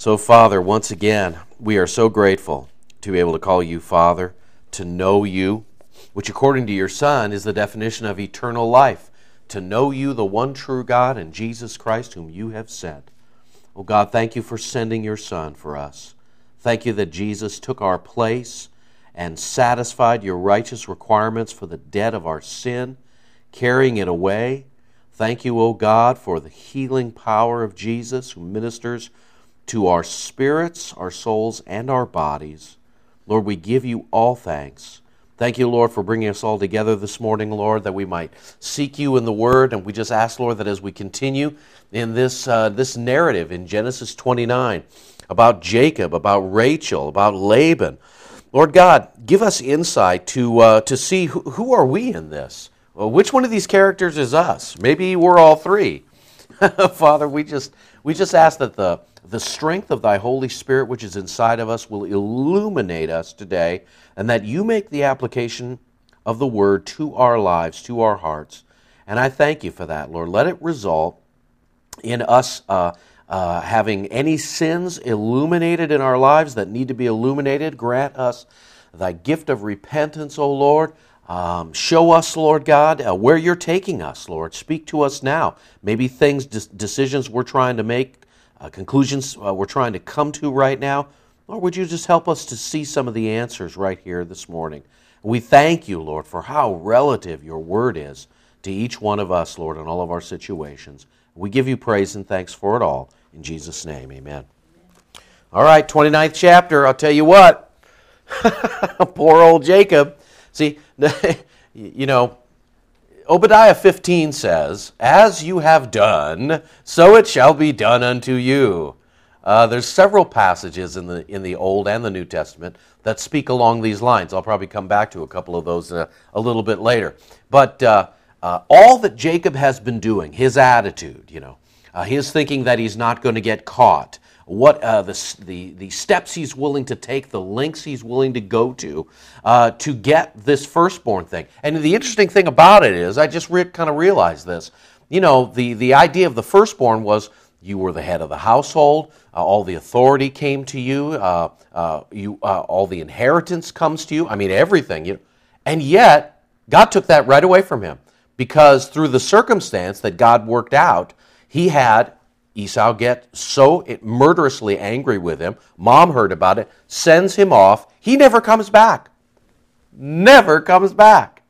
So, Father, once again, we are so grateful to be able to call you Father, to know you, which according to your Son is the definition of eternal life, to know you, the one true God, and Jesus Christ, whom you have sent. Oh God, thank you for sending your Son for us. Thank you that Jesus took our place and satisfied your righteous requirements for the debt of our sin, carrying it away. Thank you, O God, for the healing power of Jesus who ministers to our spirits, our souls, and our bodies. Lord, we give you all thanks. Thank you, Lord, for bringing us all together this morning, Lord, that we might seek you in the Word. And we just ask, Lord, that as we continue in this narrative in Genesis 29 about Jacob, about Rachel, about Laban, Lord God, give us insight to see who are we in this. Well, which one of these characters is us? Maybe we're all three. Father, we just ask that the strength of thy Holy Spirit which is inside of us will illuminate us today, and that you make the application of the Word to our lives, to our hearts. And I thank you for that, Lord. Let it result in us having any sins illuminated in our lives that need to be illuminated. Grant us thy gift of repentance, O Lord. Show us, Lord God, where you're taking us, Lord. Speak to us now. Maybe things, decisions we're trying to make, conclusions we're trying to come to right now. Lord, would you just help us to see some of the answers right here this morning? We thank you, Lord, for how relative your word is to each one of us, Lord, in all of our situations. We give you praise and thanks for it all. In Jesus' name, amen. All right, 29th chapter, I'll tell you what. Poor old Jacob. See, you know, Obadiah 15 says, "As you have done, so it shall be done unto you." There's several passages in the Old and the New Testament that speak along these lines. I'll probably come back to a couple of those a little bit later. But all that Jacob has been doing, his attitude, his thinking that he's not going to get caught, what the steps he's willing to take, the lengths he's willing to go to get this firstborn thing. And the interesting thing about it is, I just kind of realized this. The idea of the firstborn was you were the head of the household, all the authority came to you, all the inheritance comes to you. I mean, everything. And yet, God took that right away from him, because through the circumstance that God worked out, he had Esau get so murderously angry with him. Mom heard about it, sends him off. He never comes back. Never comes back.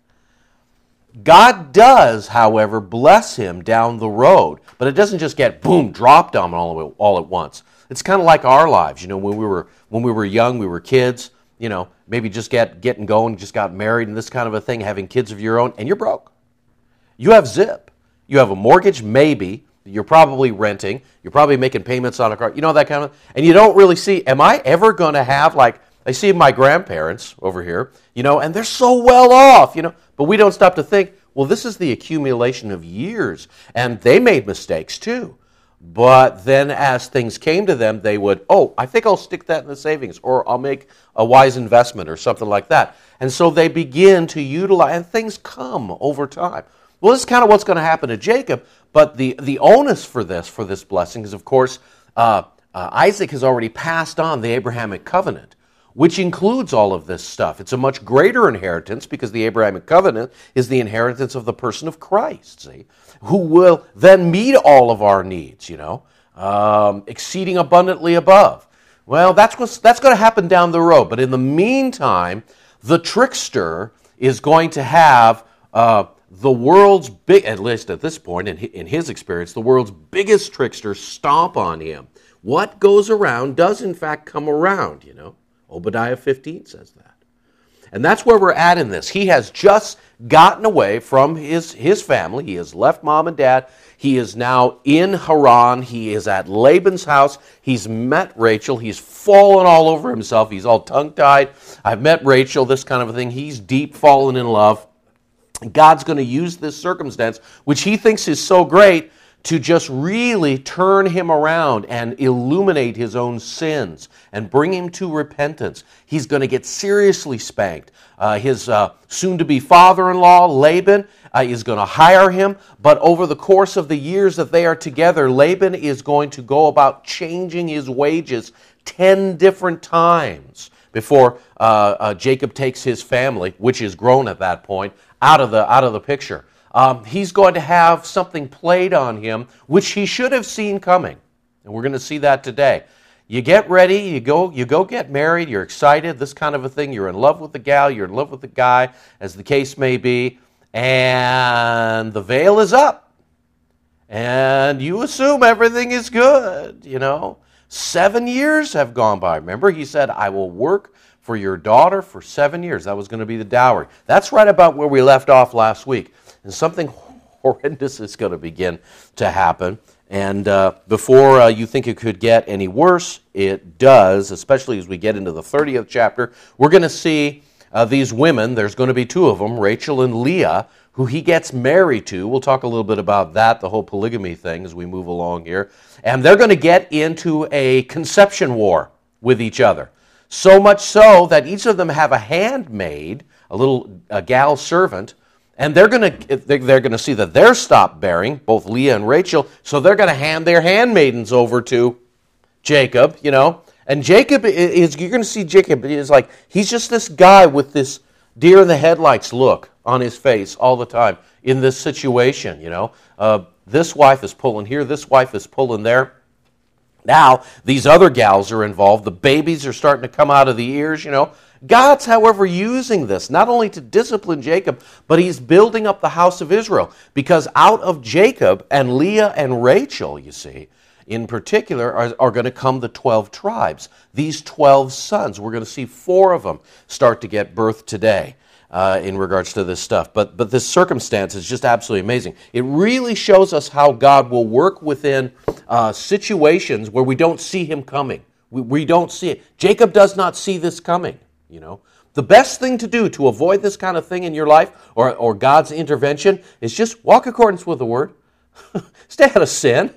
God does, however, bless him down the road, but it doesn't just get, boom, dropped on him all at once. It's kind of like our lives. When we were young, we were kids, maybe just getting going, just got married and this kind of a thing, having kids of your own, and you're broke. You have zip. You have a mortgage, maybe. You're probably renting. You're probably making payments on a car. That kind of, and you don't really see, am I ever going to have, I see my grandparents over here, and they're so well off, but we don't stop to think, well, this is the accumulation of years, and they made mistakes too. But then as things came to them, they would, I think I'll stick that in the savings, or I'll make a wise investment or something like that. And so they begin to utilize, and things come over time. Well, this is kind of what's going to happen to Jacob, but the onus for this blessing is, of course, Isaac has already passed on the Abrahamic covenant, which includes all of this stuff. It's a much greater inheritance because the Abrahamic covenant is the inheritance of the person of Christ, see, who will then meet all of our needs, exceeding abundantly above. Well, that's going to happen down the road, but in the meantime, the trickster is going to have the world's at least at this point, in his experience, the world's biggest trickster stomp on him. What goes around does in fact come around, Obadiah 15 says that. And that's where we're at in this. He has just gotten away from his family. He has left mom and dad. He is now in Haran. He is at Laban's house. He's met Rachel. He's fallen all over himself. He's all tongue-tied. I've met Rachel, this kind of a thing. He's deep fallen in love. God's going to use this circumstance, which he thinks is so great, to just really turn him around and illuminate his own sins and bring him to repentance. He's going to get seriously spanked. His soon-to-be father-in-law, Laban, is going to hire him, but over the course of the years that they are together, Laban is going to go about changing his wages 10 different times before Jacob takes his family, which is grown at that point, out of the picture. He's going to have something played on him, which he should have seen coming. And we're going to see that today. You get ready, you go get married, you're excited, this kind of a thing. You're in love with the gal, you're in love with the guy, as the case may be, and the veil is up. And you assume everything is good, 7 years have gone by. Remember, he said, I will work for your daughter for 7 years. That was going to be the dowry. That's right about where we left off last week. And something horrendous is going to begin to happen. And before you think it could get any worse, it does, especially as we get into the 30th chapter. We're going to see these women. There's going to be two of them, Rachel and Leah, who he gets married to. We'll talk a little bit about that, the whole polygamy thing, as we move along here. And they're going to get into a conception war with each other. So much so that each of them have a handmaid, a gal servant, and they're going to see that they're stopped bearing, both Leah and Rachel, so they're going to hand their handmaidens over to Jacob, And Jacob you're going to see Jacob is like, he's just this guy with this deer in the headlights look on his face all the time in this situation, This wife is pulling here, this wife is pulling there. Now, these other gals are involved. The babies are starting to come out of the ears, God's, however, using this, not only to discipline Jacob, but he's building up the house of Israel. Because out of Jacob and Leah and Rachel, you see, in particular, are going to come the 12 tribes. These 12 sons, we're going to see 4 of them start to get birth today in regards to this stuff. But this circumstance is just absolutely amazing. It really shows us how God will work within situations where we don't see him coming. We don't see it. Jacob does not see this coming. The best thing to do to avoid this kind of thing in your life or God's intervention is just walk accordance with the Word. Stay out of sin,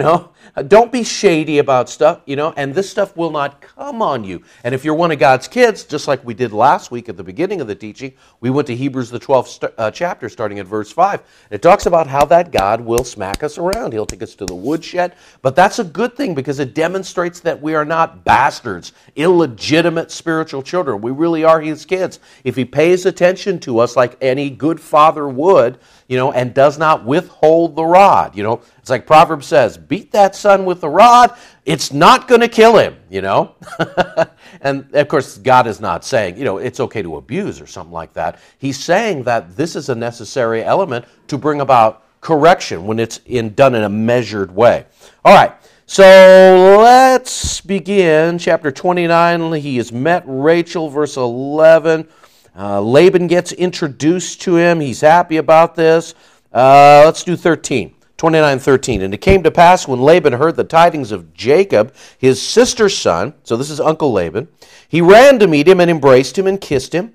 Don't be shady about stuff, and this stuff will not come on you. And if you're one of God's kids, just like we did last week at the beginning of the teaching, we went to Hebrews, the 12th chapter, starting at verse 5. It talks about how that God will smack us around. He'll take us to the woodshed. But that's a good thing because it demonstrates that we are not bastards, illegitimate spiritual children. We really are his kids. If he pays attention to us like any good father would, and does not withhold the rod. It's like Proverbs says, beat that son with the rod, it's not going to kill him, And, of course, God is not saying, it's okay to abuse or something like that. He's saying that this is a necessary element to bring about correction when it's done in a measured way. All right, so let's begin. Chapter 29, he has met Rachel, verse 11. Laban gets introduced to him. He's happy about this. Let's do 29:13. And it came to pass when Laban heard the tidings of Jacob, his sister's son, so this is Uncle Laban, he ran to meet him and embraced him and kissed him,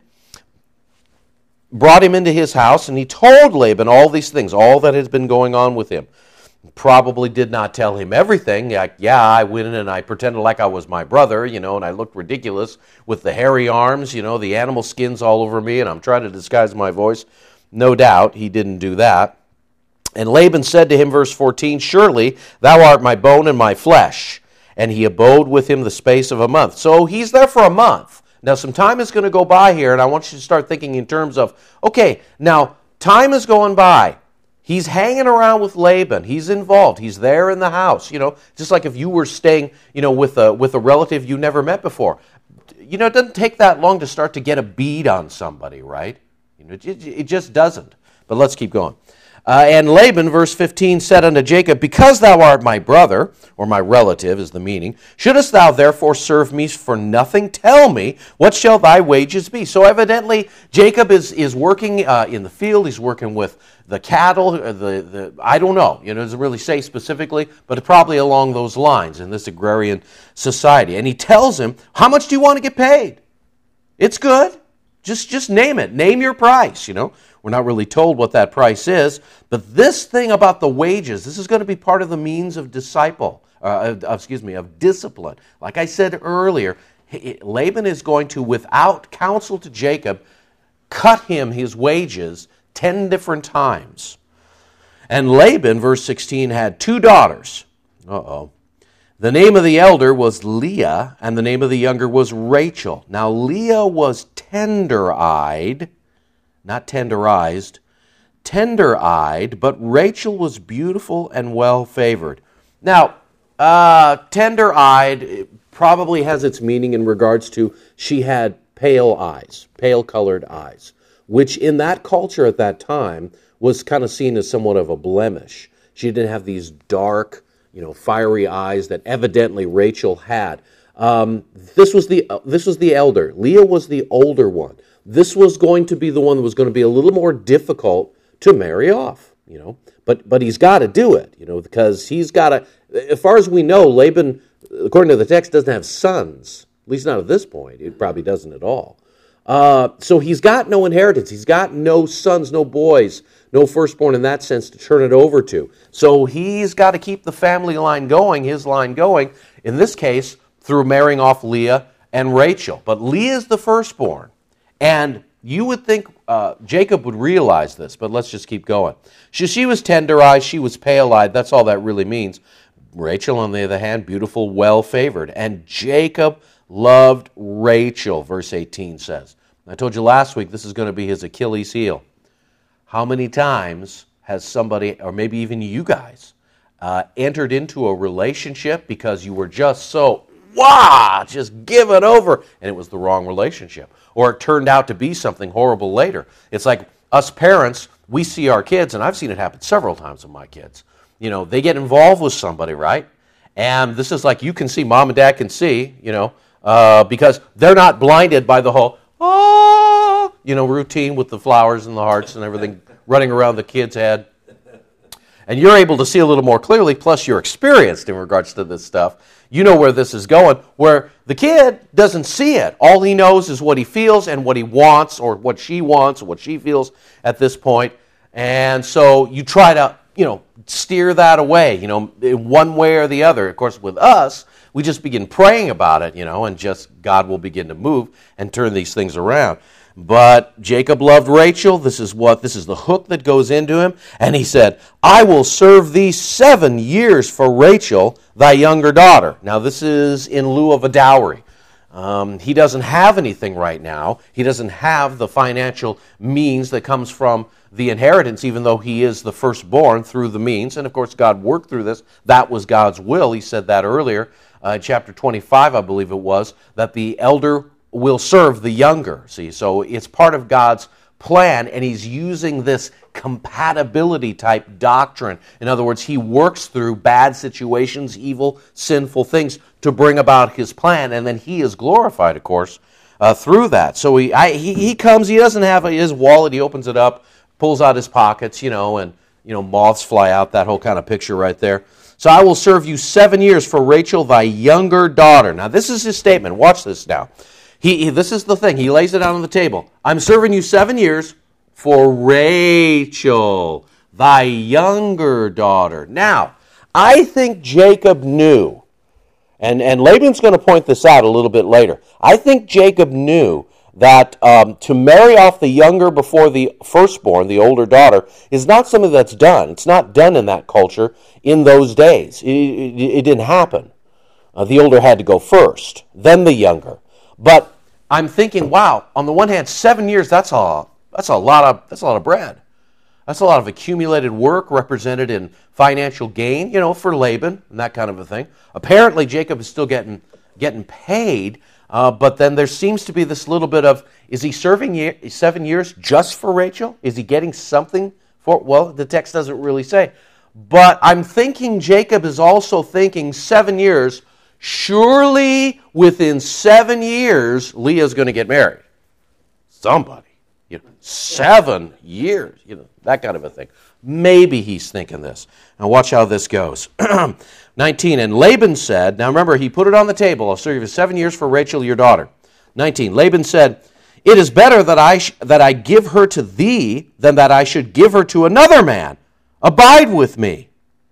brought him into his house, and he told Laban all these things, all that has been going on with him. Probably did not tell him everything. Like, I went in and I pretended like I was my brother, and I looked ridiculous with the hairy arms, the animal skins all over me, and I'm trying to disguise my voice. No doubt he didn't do that. And Laban said to him, verse 14, surely thou art my bone and my flesh. And he abode with him the space of a month. So he's there for a month. Now some time is going to go by here, and I want you to start thinking in terms of, okay, now time is going by. He's hanging around with Laban. He's involved. He's there in the house. Just like if you were staying, with a relative you never met before. It doesn't take that long to start to get a bead on somebody, right? It just doesn't. But let's keep going. And Laban, verse 15, said unto Jacob, because thou art my brother, or my relative is the meaning, shouldest thou therefore serve me for nothing? Tell me, what shall thy wages be? So evidently, Jacob is working in the field. He's working with the cattle. I don't know. It doesn't really say specifically, but probably along those lines in this agrarian society. And he tells him, how much do you want to get paid? It's good. Just name it. Name your price, We're not really told what that price is. But this thing about the wages, this is going to be part of the means of of discipline. Like I said earlier, Laban is going to, without counsel to Jacob, cut him his wages 10 different times. And Laban, verse 16, had 2 daughters. The name of the elder was Leah, and the name of the younger was Rachel. Now Leah was tender-eyed, not tenderized, tender-eyed, but Rachel was beautiful and well-favored. Now, tender-eyed probably has its meaning in regards to she had pale eyes, pale-colored eyes, which in that culture at that time was kind of seen as somewhat of a blemish. She didn't have these dark, fiery eyes that evidently Rachel had. This was the elder. Leah was the older one. This was going to be the one that was going to be a little more difficult to marry off, But he's got to do it, because he's got to. As far as we know, Laban, according to the text, doesn't have sons. At least not at this point. It probably doesn't at all. So he's got no inheritance. He's got no sons, no boys, no firstborn in that sense to turn it over to. So he's got to keep the family line going, his line going, in this case, through marrying off Leah and Rachel. But Leah is the firstborn. And you would think Jacob would realize this, but let's just keep going. She was tender-eyed, she was pale-eyed. That's all that really means. Rachel, on the other hand, beautiful, well-favored. And Jacob loved Rachel, verse 18 says. I told you last week this is going to be his Achilles heel. How many times has somebody, or maybe even you guys, entered into a relationship because you were just so, just give it over, and it was the wrong relationship, or it turned out to be something horrible later. It's like us parents, we see our kids, and I've seen it happen several times with my kids. They get involved with somebody, right? And this is like you can see, mom and dad can see, because they're not blinded by the whole, routine with the flowers and the hearts and everything running around the kid's head. And you're able to see a little more clearly, plus you're experienced in regards to this stuff. You know where this is going, where the kid doesn't see it. All he knows is what he feels and what he wants, or what she wants, or what she feels at this point. And so you try to, steer that away, in one way or the other. Of course, with us, we just begin praying about it, and just God will begin to move and turn these things around. But Jacob loved Rachel. This is the hook that goes into him. And he said, I will serve thee 7 years for Rachel, thy younger daughter. Now, this is in lieu of a dowry. He doesn't have anything right now. He doesn't have the financial means that comes from the inheritance, even though he is the firstborn through the means. And, of course, God worked through this. That was God's will. He said that earlier, chapter 25, I believe it was, that the elder will serve the younger. See, so it's part of God's plan, and he's using this compatibility type doctrine. In other words, he works through bad situations, evil, sinful things to bring about his plan, and then he is glorified, of course, through that. So he comes, he doesn't have his wallet, he opens it up, pulls out his pockets, and moths fly out, that whole kind of picture right there. So I will serve you 7 years for Rachel, thy younger daughter. Now this is his statement. Watch this now. This is the thing. He lays it out on the table. I'm serving you 7 years for Rachel, thy younger daughter. Now, I think Jacob knew, and Laban's going to point this out a little bit later. I think Jacob knew that to marry off the younger before the firstborn, the older daughter, is not something that's done. It's not done in that culture in those days. It didn't happen. The older had to go first, then the younger. But I'm thinking, wow, on the one hand, 7 years, that's a lot of bread. That's a lot of accumulated work represented in financial gain, for Laban and that kind of a thing. Apparently, Jacob is still getting paid, but then there seems to be this little bit of, is he serving 7 years just for Rachel? Is he getting something for, well, the text doesn't really say. But I'm thinking Jacob is also thinking 7 years, surely within 7 years, Leah's going to get married. Somebody. 7 years. That kind of a thing. Maybe he's thinking this. Now watch how this goes. 19, and Laban said, now remember, he put it on the table, I'll serve you for 7 years for Rachel, your daughter. 19, Laban said, It is better that I give her to thee than that I should give her to another man. Abide with me.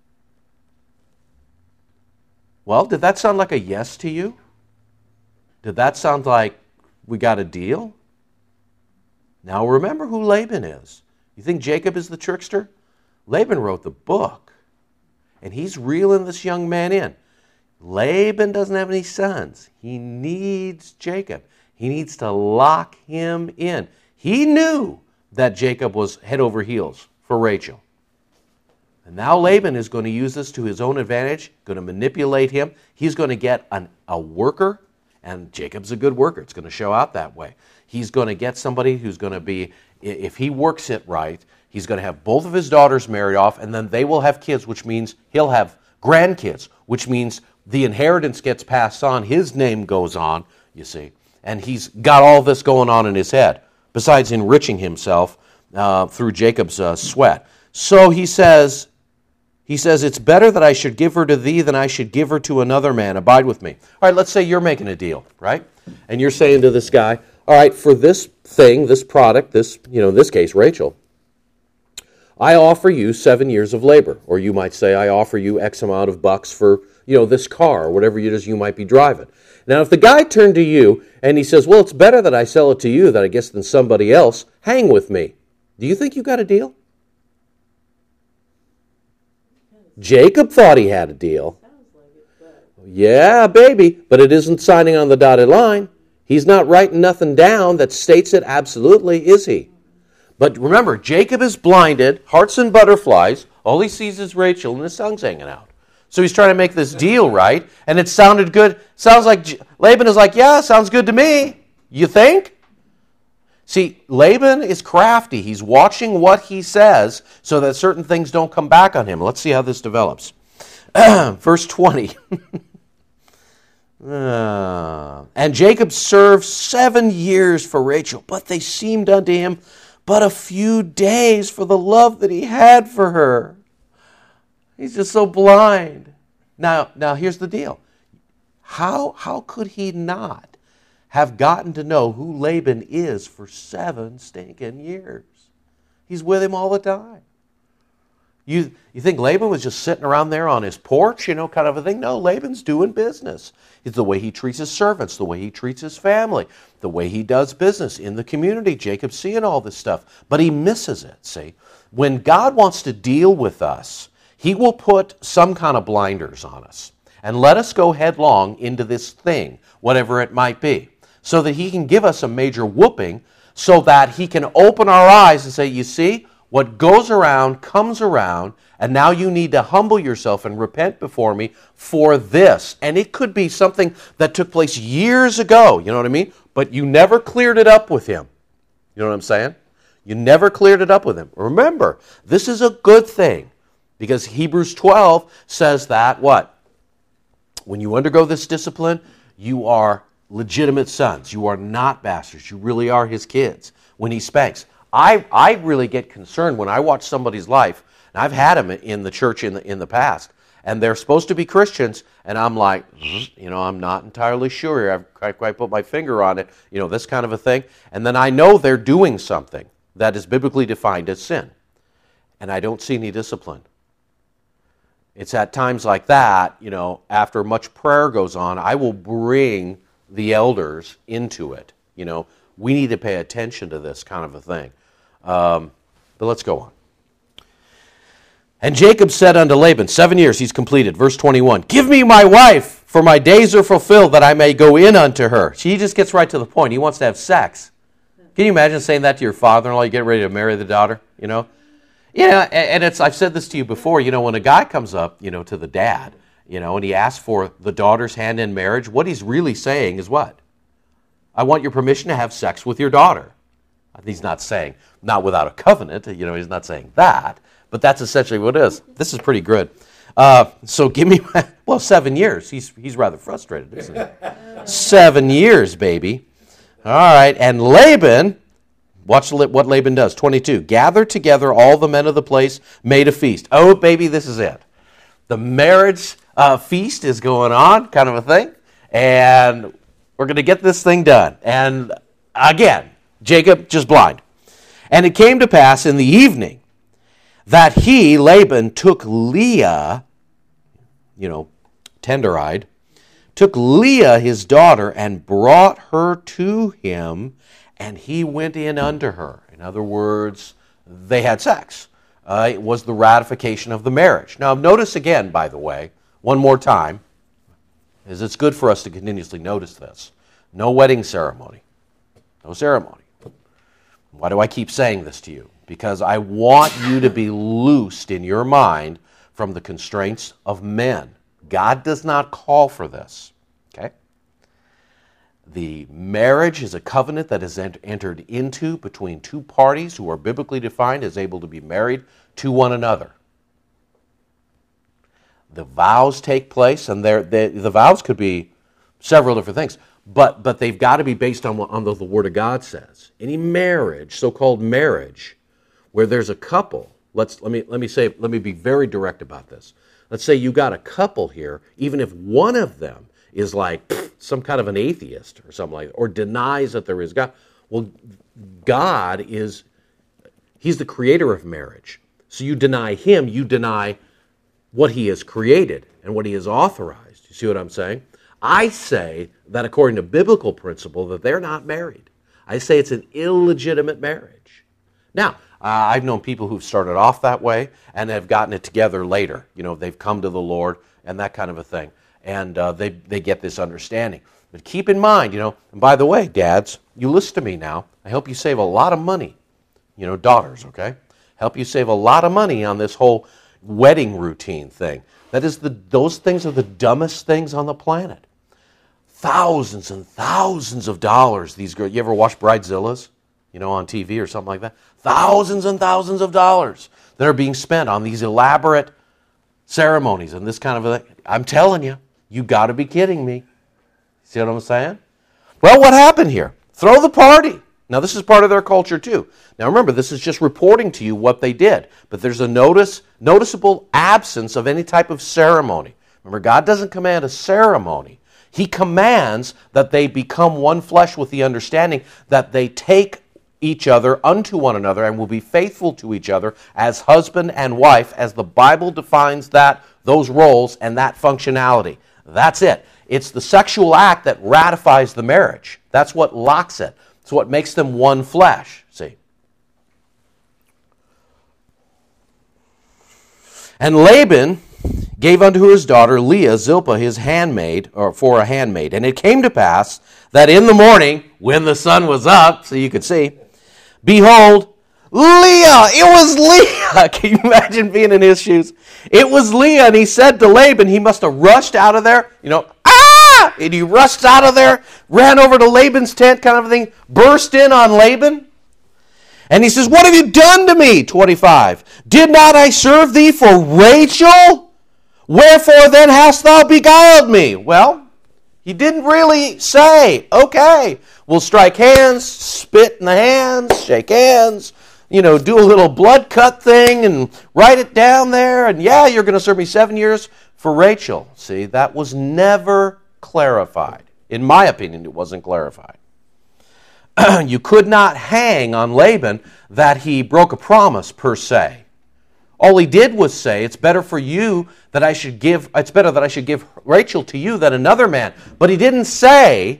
Well, did that sound like a yes to you? Did that sound like we got a deal? Now remember who Laban is. You think Jacob is the trickster? Laban wrote the book, and he's reeling this young man in. Laban doesn't have any sons. He needs Jacob. He needs to lock him in. He knew that Jacob was head over heels for Rachel. And now Laban is going to use this to his own advantage, going to manipulate him. He's going to get a worker, and Jacob's a good worker. It's going to show out that way. He's going to get somebody who's going to be, if he works it right, he's going to have both of his daughters married off, and then they will have kids, which means he'll have grandkids, which means the inheritance gets passed on. His name goes on, you see. And he's got all this going on in his head, besides enriching himself through Jacob's sweat. So he says, it's better that I should give her to thee than I should give her to another man. Abide with me. All right, let's say you're making a deal, right? And you're saying to this guy, all right, for this thing, this product, this, in this case, Rachel, I offer you 7 years of labor. Or you might say, I offer you X amount of bucks for, this car or whatever it is you might be driving. Now, if the guy turned to you and he says, well, it's better that I sell it to you than somebody else, hang with me. Do you think you got a deal? Jacob thought he had a deal. Yeah, baby, but it isn't signing on the dotted line. He's not writing nothing down that states it absolutely, is he? But remember, Jacob is blinded, hearts and butterflies. All he sees is Rachel and his son's hanging out. So he's trying to make this deal, right? And it sounded good. Sounds like Laban is like, yeah, sounds good to me. You think? See, Laban is crafty. He's watching what he says so that certain things don't come back on him. Let's see how this develops. Verse 20. And Jacob served 7 years for Rachel, but they seemed unto him but a few days for the love that he had for her. He's just so blind. Now here's the deal. How could he not have gotten to know who Laban is for 7 stinking years? He's with him all the time. You think Laban was just sitting around there on his porch, kind of a thing? No, Laban's doing business. It's the way he treats his servants, the way he treats his family, the way he does business in the community. Jacob's seeing all this stuff, but he misses it, see? When God wants to deal with us, he will put some kind of blinders on us and let us go headlong into this thing, whatever it might be, so that he can give us a major whooping so that he can open our eyes and say, you see, what goes around comes around, and now you need to humble yourself and repent before me for this. And it could be something that took place years ago, you know what I mean? But you never cleared it up with him. You know what I'm saying? You never cleared it up with him. Remember, this is a good thing, because Hebrews 12 says that, what? When you undergo this discipline, you are legitimate sons. You are not bastards. You really are his kids when he spanks. I really get concerned when I watch somebody's life, and I've had them in the church in the past, and they're supposed to be Christians, and I'm like, I'm not entirely sure. I've quite put my finger on it, this kind of a thing. And then I know they're doing something that is biblically defined as sin, and I don't see any discipline. It's at times like that, after much prayer goes on, I will bring the elders into it. We need to pay attention to this kind of a thing. But let's go on. And Jacob said unto Laban, 7 years he's completed. Verse 21, give me my wife, for my days are fulfilled, that I may go in unto her. He just gets right to the point. He wants to have sex. Can you imagine saying that to your father-in-law? You get ready to marry the daughter, Yeah, and I've said this to you before. When a guy comes up, to the dad, and he asks for the daughter's hand in marriage, what he's really saying is what? I want your permission to have sex with your daughter. He's not saying, not without a covenant, he's not saying that, but that's essentially what it is. This is pretty good. So give me, 7 years. He's rather frustrated, isn't he? 7 years, baby. All right, and Laban, watch what Laban does. 22, gather together all the men of the place, made a feast. Oh, baby, this is it. The marriage feast is going on, kind of a thing, and we're going to get this thing done. And again, Jacob, just blind. And it came to pass in the evening that he, Laban, took Leah, tender-eyed, took Leah his daughter and brought her to him, and he went in unto her. In other words, they had sex. It was the ratification of the marriage. Now, notice again, by the way, one more time, as it's good for us to continuously notice this. No wedding ceremony. No ceremony. Why do I keep saying this to you? Because I want you to be loosed in your mind from the constraints of men. God does not call for this. Okay? The marriage is a covenant that is entered into between two parties who are biblically defined as able to be married to one another. The vows take place, and the vows could be several different things, but they've got to be based on what the Word of God says. Any marriage, so-called marriage, where there's a couple. Let me be very direct about this. Let's say you got a couple here, even if one of them is like some kind of an atheist or something like that, or denies that there is God. Well, God He's the creator of marriage. So you deny Him, you deny what He has created and what He has authorized. You see what I'm saying? I say that according to biblical principle that they're not married. I say it's an illegitimate marriage. Now, I've known people who've started off that way and have gotten it together later. They've come to the Lord and that kind of a thing. And they get this understanding. But keep in mind, and by the way, dads, you listen to me now. I help you save a lot of money. Daughters, okay? Help you save a lot of money on this whole wedding routine thing. That is, those things are the dumbest things on the planet. Thousands and thousands of dollars. These girls, you ever watch Bridezillas? On TV or something like that? Thousands and thousands of dollars that are being spent on these elaborate ceremonies and this kind of a thing. I'm telling you, you got to be kidding me. See what I'm saying? Well, what happened here? Throw the party. Now, this is part of their culture too. Now, remember, this is just reporting to you what they did. But there's a noticeable absence of any type of ceremony. Remember, God doesn't command a ceremony. He commands that they become one flesh with the understanding that they take each other unto one another and will be faithful to each other as husband and wife, as the Bible defines those roles and that functionality. That's it. It's the sexual act that ratifies the marriage. That's what locks it. It's what makes them one flesh. See? And Laban gave unto his daughter Leah Zilpah his handmaid, or for a handmaid. And it came to pass that in the morning, when the sun was up, so you could see, behold, Leah! It was Leah! Can you imagine being in his shoes? It was Leah, and he said to Laban, he must have rushed out of there, and he rushed out of there, ran over to Laban's tent, kind of a thing, burst in on Laban. And he says, what have you done to me? 25. Did not I serve thee for Rachel? Wherefore then hast thou beguiled me? Well, he didn't really say, okay, we'll strike hands, spit in the hands, shake hands, do a little blood cut thing and write it down there. And yeah, you're going to serve me 7 years for Rachel. See, that was never clarified. In my opinion, it wasn't clarified. You could not hang on Laban that he broke a promise per se. All he did was say, it's better that I should give Rachel to you than another man. But he didn't say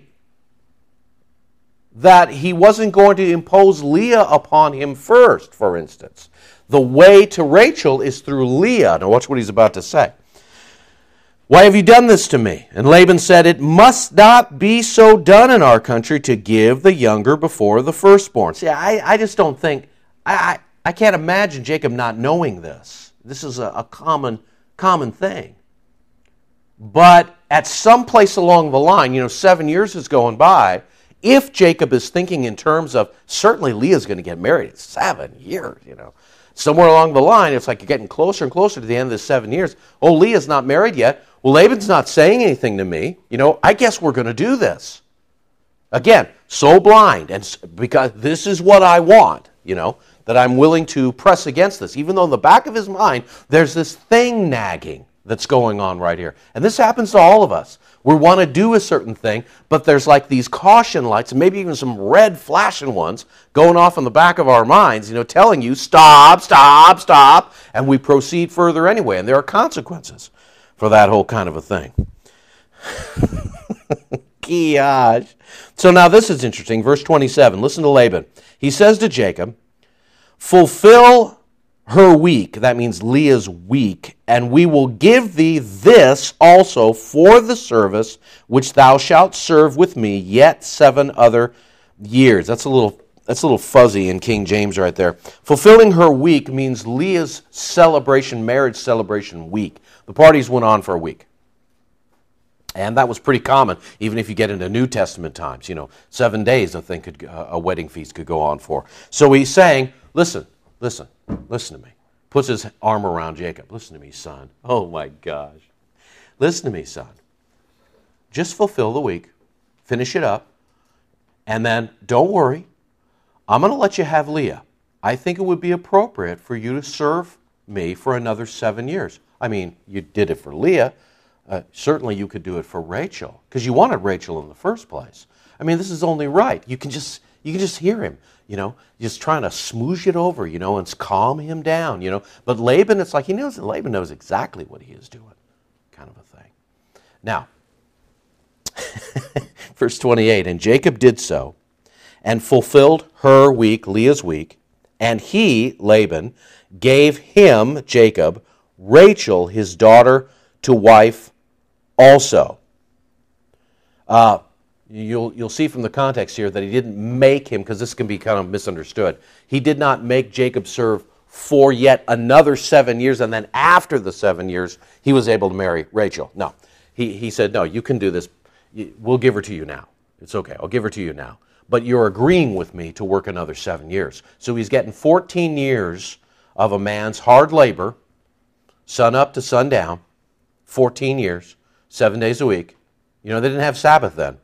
that he wasn't going to impose Leah upon him first, for instance. The way to Rachel is through Leah. Now watch what he's about to say. Why have you done this to me? And Laban said, it must not be so done in our country to give the younger before the firstborn. See, I just don't think, I can't imagine Jacob not knowing this. This is a common thing. But at some place along the line, 7 years is going by, if Jacob is thinking in terms of, certainly Leah's going to get married, it's 7 years, Somewhere along the line, it's like you're getting closer and closer to the end of the 7 years. Oh, Leah's not married yet. Well, Laban's not saying anything to me. I guess we're going to do this. Again, so blind, and because this is what I want, that I'm willing to press against this. Even though in the back of his mind, there's this thing nagging. that's going on right here. And this happens to all of us. We want to do a certain thing, but there's like these caution lights, and maybe even some red flashing ones going off in the back of our minds, telling you, stop, stop, stop, and we proceed further anyway. And there are consequences for that whole kind of a thing. Gosh. So now this is interesting. Verse 27, listen to Laban. He says to Jacob, fulfill her week, that means Leah's week, and we will give thee this also for the service which thou shalt serve with me yet 7 other years. That's a little fuzzy in King James right there. Fulfilling her week means Leah's celebration, marriage celebration week. The parties went on for a week. And that was pretty common, even if you get into New Testament times. 7 days, I think, a wedding feast could go on for. So he's saying, listen to me. Puts his arm around Jacob. Listen to me, son. Oh, my gosh. Listen to me, son. Just fulfill the week. Finish it up. And then, don't worry. I'm going to let you have Leah. I think it would be appropriate for you to serve me for another 7 years. I mean, you did it for Leah. Certainly you could do it for Rachel, because you wanted Rachel in the first place. I mean, this is only right. You can just hear him, just trying to smoosh it over, and calm him down, But Laban, it's like Laban knows exactly what he is doing, kind of a thing. Now, verse 28, and Jacob did so, and fulfilled her week, Leah's week, and he, Laban, gave him, Jacob, Rachel, his daughter, to wife also. You'll see from the context here that he didn't make him, because this can be kind of misunderstood. He did not make Jacob serve for yet another 7 years, and then after the 7 years, he was able to marry Rachel. No. He said, no, you can do this. We'll give her to you now. It's okay. I'll give her to you now. But you're agreeing with me to work another 7 years. So he's getting 14 years of a man's hard labor, sun up to sundown, 14 years, 7 days a week. They didn't have Sabbath then.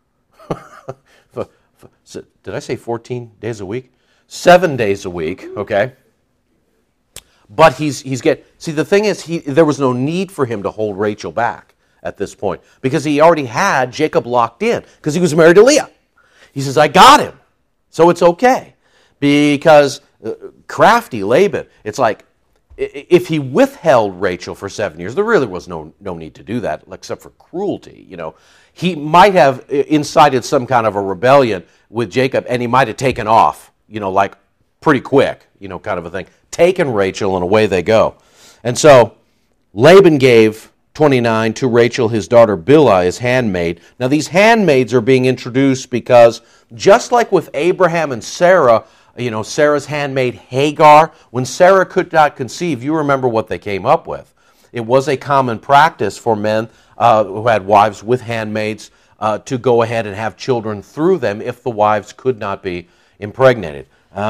Did I say 14 days a week? 7 days a week, okay? But see, the thing is, there was no need for him to hold Rachel back at this point, because he already had Jacob locked in, because he was married to Leah. He says, I got him, so it's okay. Because crafty Laban, it's like, if he withheld Rachel for 7 years, there really was no need to do that, except for cruelty. He might have incited some kind of a rebellion with Jacob, and he might have taken off, like pretty quick, kind of a thing. Taken Rachel, and away they go. And so Laban gave 29 to Rachel, his daughter Bilhah, his handmaid. Now these handmaids are being introduced because, just like with Abraham and Sarah, Sarah's handmaid Hagar, when Sarah could not conceive, you remember what they came up with. It was a common practice for men who had wives with handmaids to go ahead and have children through them if the wives could not be impregnated.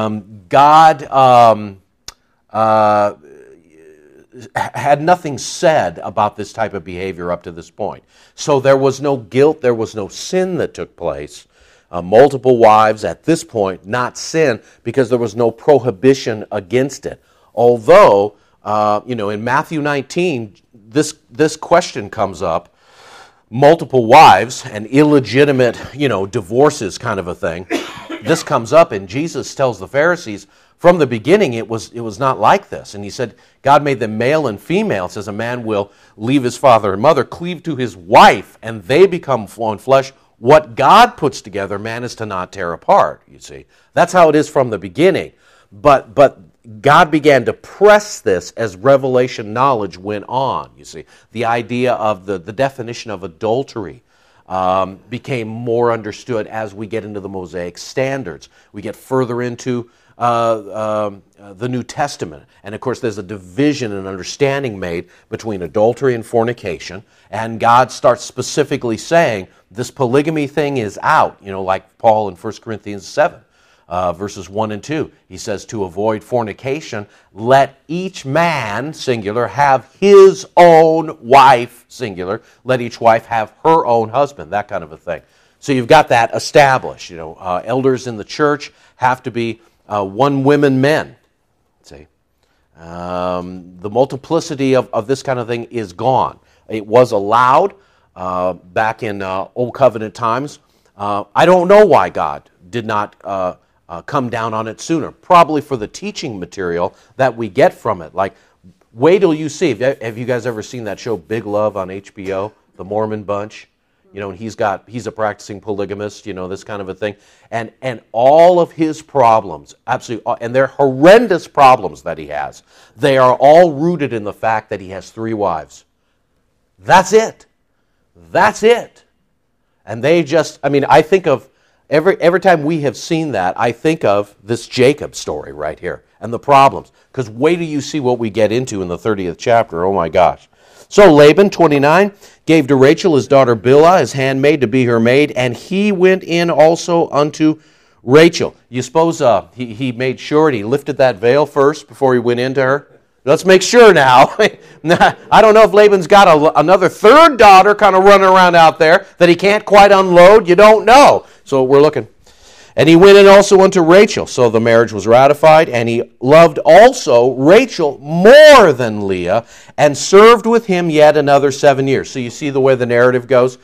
God had nothing said about this type of behavior up to this point. So there was no guilt, there was no sin that took place. Multiple wives at this point, not sin, because there was no prohibition against it. Although, in Matthew 19, this question comes up, multiple wives and illegitimate, divorces kind of a thing. This comes up, and Jesus tells the Pharisees, from the beginning it was not like this. And he said, God made them male and female. It says a man will leave his father and mother, cleave to his wife, and they become one flesh. What God puts together, man is to not tear apart, you see. That's how it is from the beginning. But God began to press this as revelation knowledge went on, you see. The idea of the definition of adultery became more understood as we get into the Mosaic standards. We get further into the New Testament. And of course, there's a division and understanding made between adultery and fornication. And God starts specifically saying, this polygamy thing is out, like Paul in 1 Corinthians 7, verses 1 and 2. He says, to avoid fornication, let each man, singular, have his own wife, singular. Let each wife have her own husband, that kind of a thing. So you've got that established. Elders in the church have to be one women men. See, The multiplicity of this kind of thing is gone. It was allowed back in Old Covenant times. I don't know why God did not come down on it sooner. Probably for the teaching material that we get from it. Like, wait till you see. Have you guys ever seen that show Big Love on HBO, The Mormon Bunch? You know, and he's a practicing polygamist, you know, this kind of a thing. And all of his problems, absolutely, and they're horrendous problems that he has, they are all rooted in the fact that he has 3 wives. That's it. That's it. And they just, I mean, I think of, every time we have seen that, I think of this Jacob story right here and the problems. Because wait till you see what we get into in the 30th chapter. Oh my gosh. So Laban, 29, gave to Rachel his daughter Bilhah, his handmaid, to be her maid, and he went in also unto Rachel. You suppose he made sure and he lifted that veil first before he went into her? Let's make sure now. I don't know if Laban's got another third daughter kind of running around out there that he can't quite unload. You don't know. So we're looking. And he went in also unto Rachel. So the marriage was ratified, and he loved also Rachel more than Leah, and served with him yet another 7 years. So you see the way the narrative goes.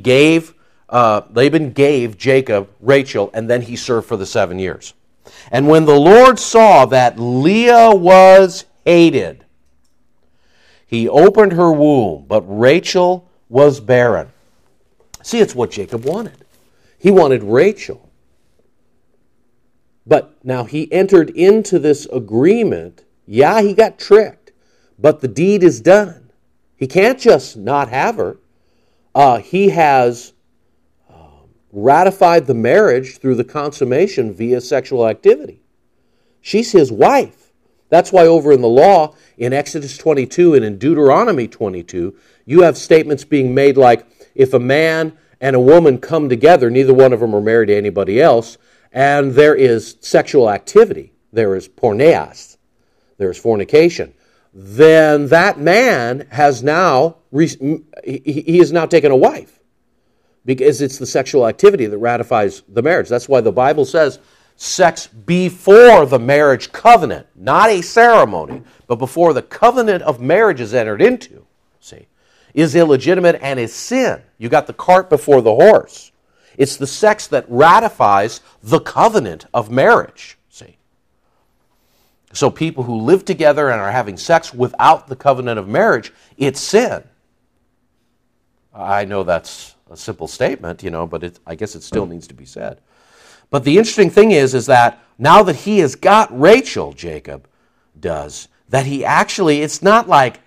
Laban gave Jacob Rachel, and then he served for the 7 years. And when the Lord saw that Leah was hated, he opened her womb, but Rachel was barren. See, it's what Jacob wanted. He wanted Rachel. But now he entered into this agreement. Yeah, he got tricked, but the deed is done. He can't just not have her. He has ratified the marriage through the consummation via sexual activity. She's his wife. That's why over in the law, in Exodus 22 and in Deuteronomy 22, you have statements being made like, if a man and a woman come together, neither one of them are married to anybody else, and there is sexual activity, there is porneas, there is fornication, then that man has now, he has now taken a wife, because it's the sexual activity that ratifies the marriage. That's why the Bible says sex before the marriage covenant, not a ceremony, but before the covenant of marriage is entered into, see, is illegitimate and is sin. You got the cart before the horse. It's the sex that ratifies the covenant of marriage, see. So people who live together and are having sex without the covenant of marriage, it's sin. I know that's a simple statement, you know, but I guess it still needs to be said. But the interesting thing is that now that he has got Rachel, Jacob does, that he actually, it's not like,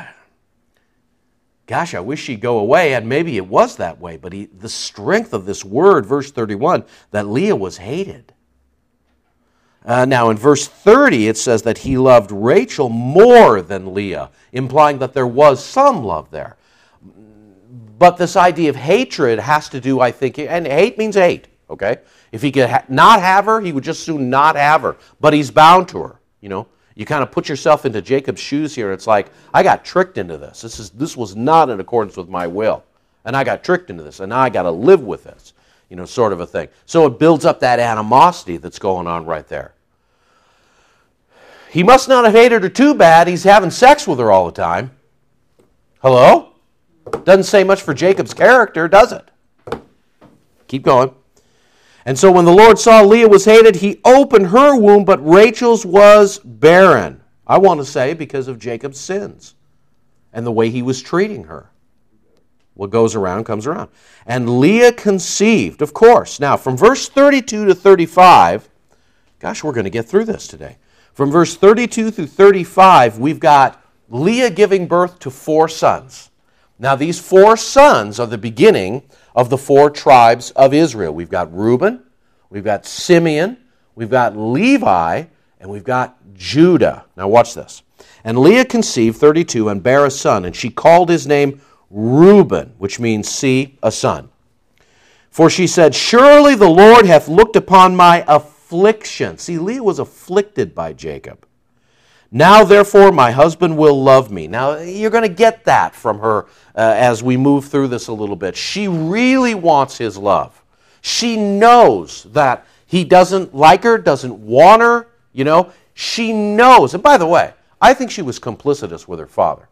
gosh, I wish she'd go away, and maybe it was that way, but the strength of this word, verse 31, that Leah was hated. Now in verse 30, it says that he loved Rachel more than Leah, implying that there was some love there. But this idea of hatred has to do, I think, and hate means hate, okay? If he could not have her, he would just soon not have her. But he's bound to her, you know. You kind of put yourself into Jacob's shoes here. It's like, I got tricked into this. This was not in accordance with my will. And I got tricked into this, and now I got to live with this, you know, sort of a thing. So it builds up that animosity that's going on right there. He must not have hated her too bad. He's having sex with her all the time. Hello? Doesn't say much for Jacob's character, does it? Keep going. And so when the Lord saw Leah was hated, he opened her womb, but Rachel's was barren. I want to say because of Jacob's sins and the way he was treating her. What goes around comes around. And Leah conceived, of course. Now, from verse 32 to 35, gosh, we're going to get through this today. From verse 32 through 35, we've got Leah giving birth to 4 sons. Now, these 4 sons are the beginning of the 4 tribes of Israel. We've got Reuben, we've got Simeon, we've got Levi, and we've got Judah. Now watch this. And Leah conceived, 32, and bare a son, and she called his name Reuben, which means, see, a son. For she said, surely the Lord hath looked upon my affliction. See, Leah was afflicted by Jacob. Now, therefore, my husband will love me. Now, you're going to get that from her as we move through this a little bit. She really wants his love. She knows that he doesn't like her, doesn't want her, you know. She knows. And by the way, I think she was complicitous with her father.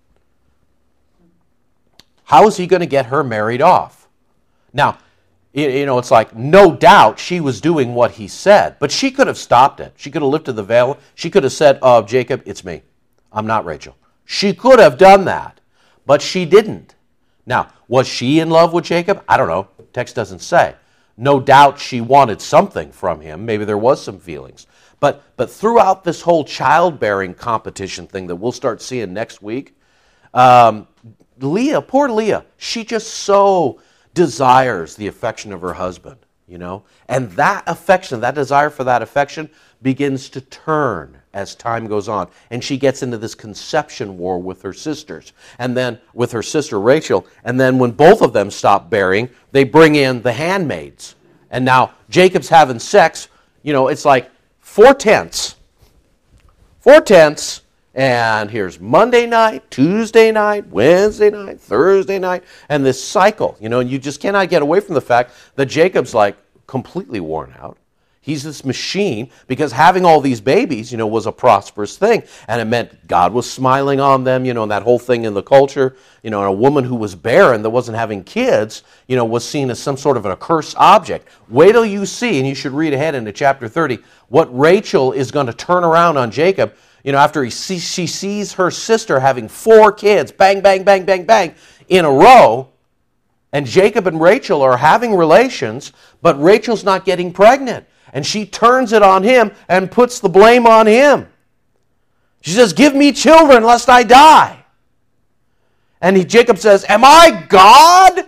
How is he going to get her married off? Now, it's like, no doubt she was doing what he said, but she could have stopped it. She could have lifted the veil. She could have said, "Oh, Jacob, it's me. I'm not Rachel." She could have done that, but she didn't. Now, was she in love with Jacob? I don't know. Text doesn't say. No doubt she wanted something from him. Maybe there was some feelings. But throughout this whole childbearing competition thing that we'll start seeing next week, Leah, poor Leah, she just so desires the affection of her husband, And that affection, that desire for that affection begins to turn as time goes on. And she gets into this conception war with her sisters. And then with her sister Rachel. And then when both of them stop bearing, they bring in the handmaids. And now Jacob's having sex. It's like 4/10. 4/10. And here's Monday night, Tuesday night, Wednesday night, Thursday night, and this cycle, and you just cannot get away from the fact that Jacob's like completely worn out. He's this machine because having all these babies, was a prosperous thing. And it meant God was smiling on them, and that whole thing in the culture, and a woman who was barren that wasn't having kids, was seen as some sort of an accursed object. Wait till you see, and you should read ahead into chapter 30, what Rachel is going to turn around on Jacob. After she sees her sister having 4 kids, bang, bang, bang, bang, bang, in a row, and Jacob and Rachel are having relations, but Rachel's not getting pregnant. And she turns it on him and puts the blame on him. She says, "Give me children lest I die." And Jacob says, "Am I God?"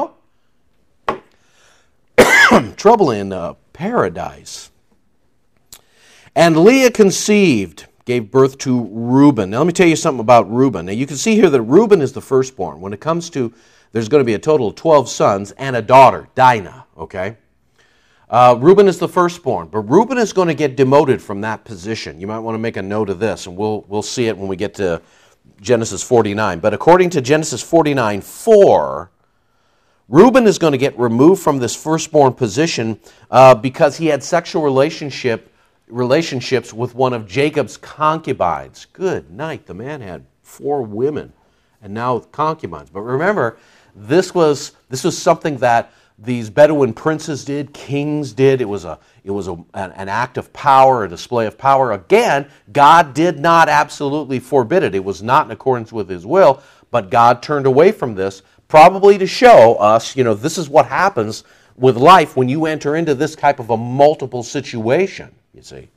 Trouble in paradise. And Leah conceived, gave birth to Reuben. Now let me tell you something about Reuben. Now you can see here that Reuben is the firstborn. When it comes to, there's going to be a total of 12 sons and a daughter, Dinah, okay? Reuben is the firstborn, but Reuben is going to get demoted from that position. You might want to make a note of this, and we'll see it when we get to Genesis 49. But according to Genesis 49:4, Reuben is going to get removed from this firstborn position because he had sexual relationships with one of Jacob's concubines. Good night. The man had 4 women and now concubines. But remember, this was something that these Bedouin princes did, kings did. It was an act of power, a display of power. Again, God did not absolutely forbid it. It was not in accordance with his will, but God turned away from this, probably to show us, this is what happens with life when you enter into this type of a multiple situation, you see.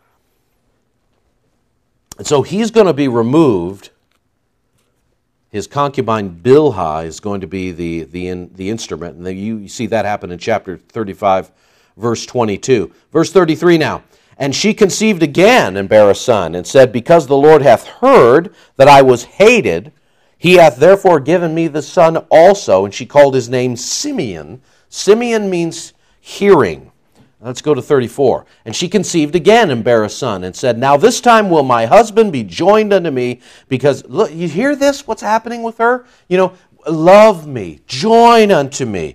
And so he's going to be removed. His concubine Bilhah is going to be the instrument. And you see that happen in chapter 35, verse 22. Verse 33 now. And she conceived again and bare a son, and said, "Because the Lord hath heard that I was hated, he hath therefore given me the son also." And she called his name Simeon. Simeon means hearing. Let's go to 34. And she conceived again and bare a son, and said, "Now this time will my husband be joined unto me," because, look, you hear this, what's happening with her? Love me, join unto me.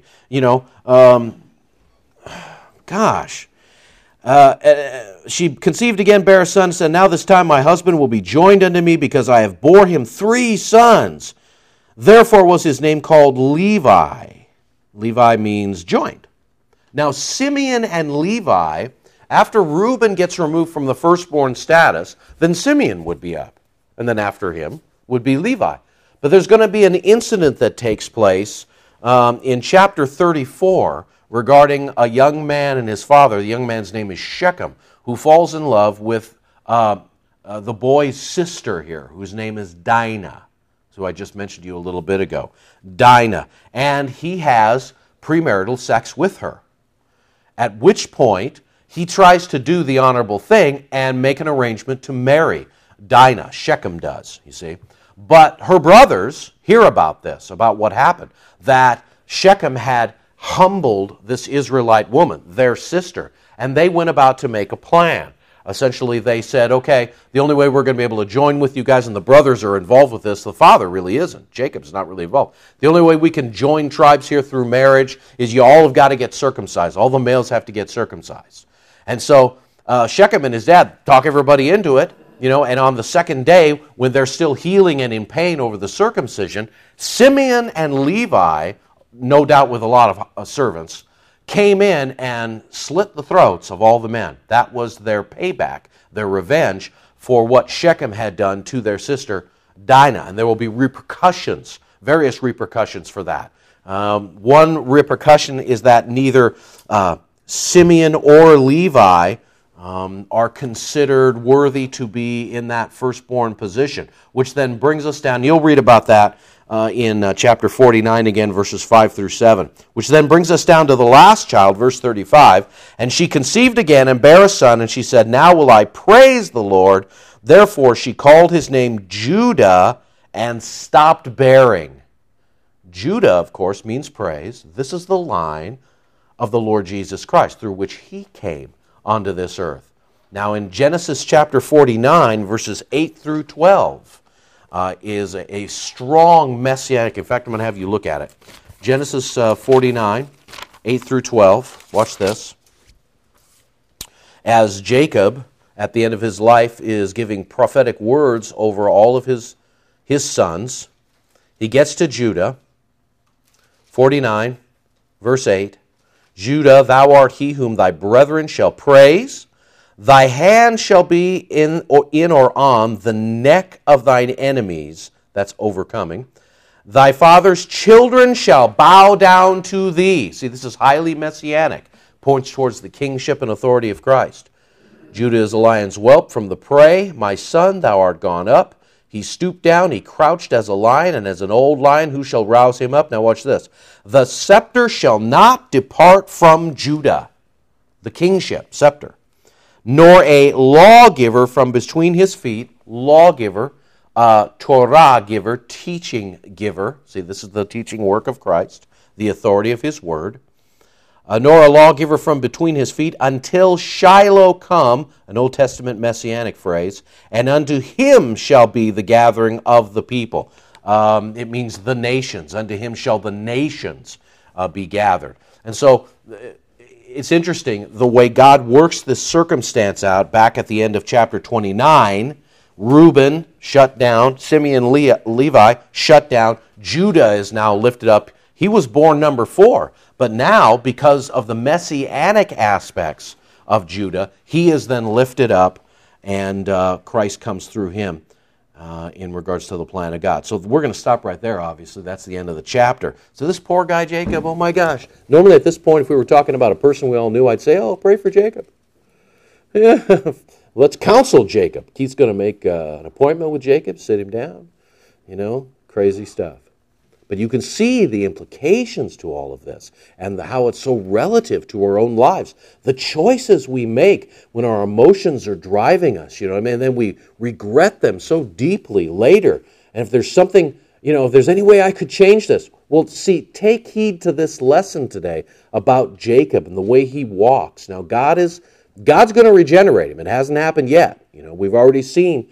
She conceived again, bare a son, and said, "Now this time my husband will be joined unto me, because I have bore him 3 sons. Therefore was his name called Levi." Levi means joined. Now, Simeon and Levi, after Reuben gets removed from the firstborn status, then Simeon would be up. And then after him would be Levi. But there's going to be an incident that takes place in chapter 34 regarding a young man and his father. The young man's name is Shechem, who falls in love with the boy's sister here, whose name is Dinah, who I just mentioned to you a little bit ago. Dinah. And he has premarital sex with her. At which point, he tries to do the honorable thing and make an arrangement to marry Dinah. Shechem does, you see. But her brothers hear about this, about what happened, that Shechem had humbled this Israelite woman, their sister, and they went about to make a plan. Essentially, they said, okay, the only way we're going to be able to join with you guys, and the brothers are involved with this, the father really isn't. Jacob's not really involved. The only way we can join tribes here through marriage is you all have got to get circumcised. All the males have to get circumcised. And so Shechem and his dad talk everybody into it, And on the second day, when they're still healing and in pain over the circumcision, Simeon and Levi, no doubt with a lot of servants, came in and slit the throats of all the men. That was their payback, their revenge for what Shechem had done to their sister Dinah. And there will be repercussions, various repercussions for that. One repercussion is that neither Simeon or Levi are considered worthy to be in that firstborn position, which then brings us down. You'll read about that in chapter 49 again, verses 5 through 7, which then brings us down to the last child, verse 35. And she conceived again and bare a son, and she said, Now will I praise the Lord. Therefore she called his name Judah and stopped bearing. Judah, of course, means praise. This is the line of the Lord Jesus Christ, through which he came onto this earth. Now in Genesis chapter 49, verses 8 through 12, is a strong messianic. In fact, I'm going to have you look at it. Genesis 49, 8 through 12. Watch this. As Jacob, at the end of his life, is giving prophetic words over all of his sons, he gets to Judah. 49, verse 8. Judah, thou art he whom thy brethren shall praise. Thy hand shall be in or on the neck of thine enemies. That's overcoming. Thy father's children shall bow down to thee. See, this is highly messianic. Points towards the kingship and authority of Christ. Judah is a lion's whelp from the prey. My son, thou art gone up. He stooped down, he crouched as a lion, and as an old lion, who shall rouse him up? Now watch this. The scepter shall not depart from Judah. The kingship, scepter. Nor a lawgiver from between his feet. Lawgiver, Torah giver, teaching giver. See, this is the teaching work of Christ, the authority of his word. Nor a lawgiver from between his feet, until Shiloh come, an Old Testament messianic phrase, and unto him shall be the gathering of the people. It means the nations. Unto him shall the nations be gathered. And so it's interesting the way God works this circumstance out back at the end of chapter 29. Reuben shut down, Simeon, Levi shut down, Judah is now lifted up. He was born number 4. But now, because of the messianic aspects of Judah, he is then lifted up, and Christ comes through him in regards to the plan of God. So we're going to stop right there, obviously. That's the end of the chapter. So this poor guy, Jacob, oh my gosh. Normally at this point, if we were talking about a person we all knew, I'd say, oh, pray for Jacob. Yeah, let's counsel Jacob. Keith's going to make an appointment with Jacob, sit him down. Crazy stuff. But you can see the implications to all of this and how it's so relative to our own lives. The choices we make when our emotions are driving us, and then we regret them so deeply later. And if there's something, if there's any way I could change this, well, see, take heed to this lesson today about Jacob and the way he walks. Now, God's going to regenerate him. It hasn't happened yet. We've already seen,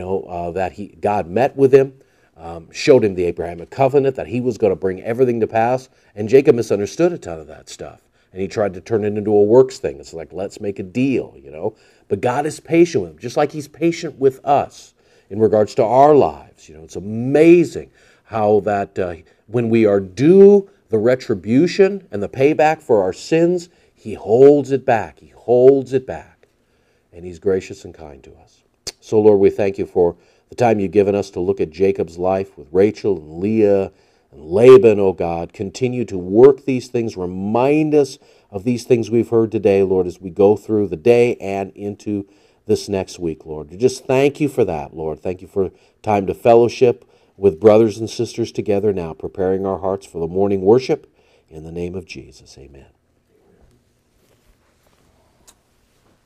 that God met with him. Showed him the Abrahamic covenant, that he was going to bring everything to pass. And Jacob misunderstood a ton of that stuff. And he tried to turn it into a works thing. It's like, let's make a deal, But God is patient with him, just like he's patient with us in regards to our lives. It's amazing how that when we are due the retribution and the payback for our sins, he holds it back. He holds it back. And he's gracious and kind to us. So, Lord, we thank you for the time you've given us to look at Jacob's life with Rachel and Leah and Laban, oh God. Continue to work these things. Remind us of these things we've heard today, Lord, as we go through the day and into this next week, Lord. Just thank you for that, Lord. Thank you for time to fellowship with brothers and sisters together now, preparing our hearts for the morning worship. In the name of Jesus, amen.